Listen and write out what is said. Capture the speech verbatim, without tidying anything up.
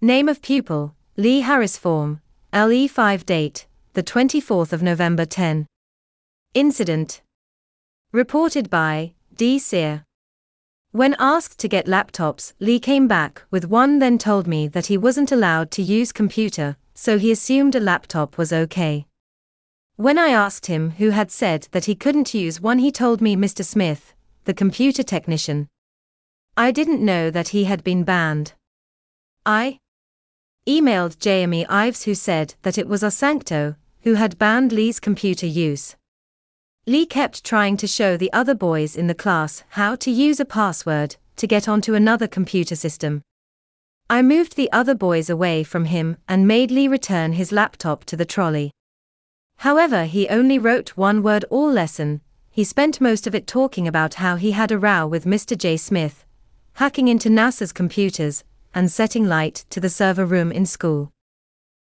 Name of pupil, Lee Harris Form, L E five date, the twenty-fourth of November ten. Incident. Reported by D. Sear. When asked to get laptops, Lee came back with one, then told me that he wasn't allowed to use computer, so he assumed a laptop was okay. When I asked him who had said that he couldn't use one, he told me Mister Smith, the computer technician. I didn't know that he had been banned. I emailed Jamie Ives, who said that it was Osancto who had banned Lee's computer use. Lee kept trying to show the other boys in the class how to use a password to get onto another computer system. I moved the other boys away from him and made Lee return his laptop to the trolley. However, he only wrote one word all lesson. He spent most of it talking about how he had a row with Mister J. Smith, hacking into NASA's computers, and setting light to the server room in school.